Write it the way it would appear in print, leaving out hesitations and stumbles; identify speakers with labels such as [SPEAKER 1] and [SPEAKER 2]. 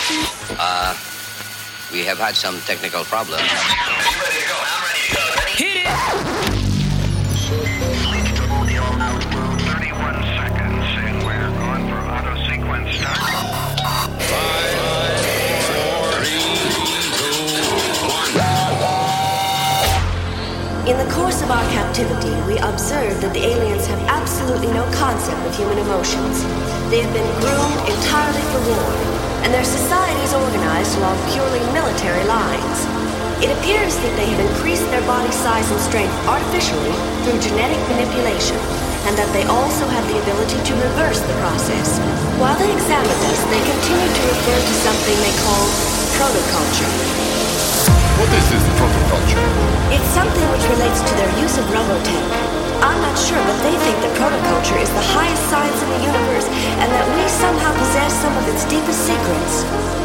[SPEAKER 1] We have had some technical problems.
[SPEAKER 2] Ready to go. I'm ready to go. Ready?
[SPEAKER 3] Hit it!
[SPEAKER 2] 31 seconds, and we're going for auto sequence start.
[SPEAKER 4] 5, 4, 3, 2, 1.
[SPEAKER 5] In the course of our captivity, we observed that the aliens have absolutely no concept of human emotions. They have been groomed entirely for war, and their society is organized along purely military lines. It appears that they have increased their body size and strength artificially through genetic manipulation, and that they also have the ability to reverse the process. While they examined us, they continued to refer to something they call protoculture.
[SPEAKER 4] What is this protoculture?
[SPEAKER 5] It's something which relates to their use of Robotech. I'm not sure, but they think that protoculture is the highest science in the universe, and that we somehow possess some of its deepest secrets.